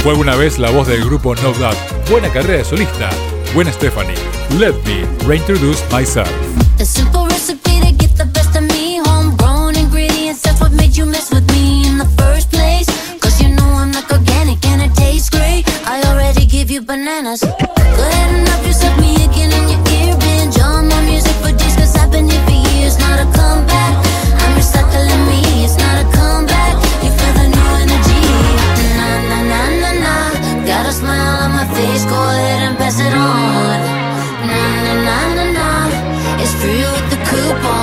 Fue alguna vez la voz del grupo No Doubt. Buena carrera de solista. Gwen Stefani. Let me reintroduce myself. A simple recipe to get the best of me. Homegrown ingredients, that's what made you mess with me in the first place. Cause you know I'm like organic and it tastes great. I already give you bananas. Go ahead and help yourself me again in your ear. Binge on my music for days cause I've been here for years. Not a comeback, I'm recycling me. It's not a comeback, you feel the new energy. Na na na na na, got a smile on my face. Go ahead and pass it on. Na na na na na, it's free with the coupon.